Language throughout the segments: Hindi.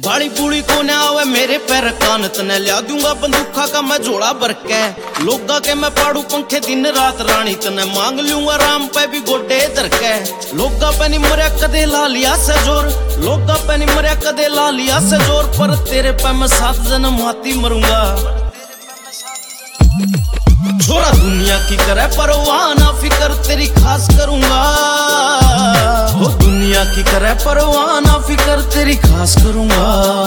गाली पूली को न आवे मेरे पैर कान तने लिया दूंगा बंदूखा का मैं झोला भर के लोगा के मैं पाड़ू पंखे दिन रात रानी तने मांग लूंगा राम पे भी गोडे धर के लोगा पे नहीं मरिया कदे ला लिया से जोर लोगा पे नहीं मरिया कदे ला लिया से जोर पर तेरे पे मैं 7 जन्म हाथी मरूंगा छोरा दुनिया की करे परवाह ना फिकर तेरी खास करूंगा हो दुनिया की करे परवाह ना फिकर तेरी खास करूंगा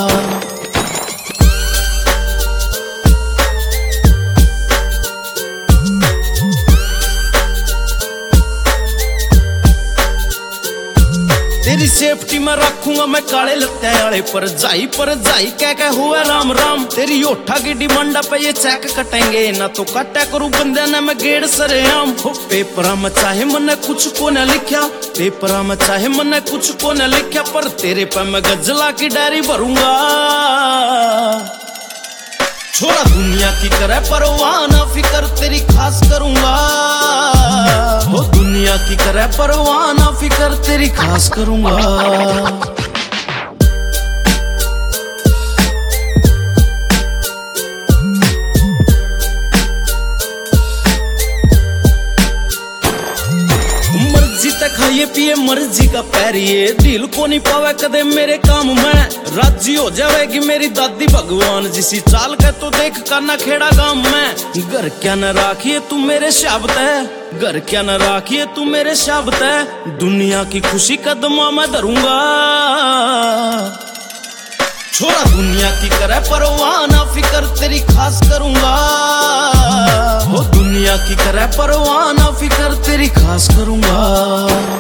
तेरी सेफ्टी में रखूंगा मैं काले लत्ते आले पर जाई कह हुआ राम राम तेरी होठा की डिमांडा पे ये चेक कटेंगे ना तो कटा करूं बंदे ने मैं गेड़ सरेआम हो पेपरा में चाहे मैंने कुछ को न लिखा पेपरा में चाहे मैंने कुछ को न लिखा पर तेरे पे मैं गजला की डायरी भरूंगा छोरा दुनिया की करे परवाह ना फिकर तेरी खास करूंगा हो दुनिया की करे परवाह ना फिकर तेरी खास करूंगा खाइए पिए मर्जी का पैरिए दिल को नहीं पावे कदे मेरे काम में राजी हो जाएगी मेरी दादी भगवान जिसी चाल के तो देख काना खेड़ा गांव में घर क्या न राखिए तू मेरे शब्द है घर क्या न राखिए तू मेरे शब्द है दुनिया की खुशी कदमा मैं धरूंगा छोरा दुनिया की करे परवाह ना फिकर तेरी खास करूंगा हो दुनिया की करे परवाह ना फिकर तेरी खास करूंगा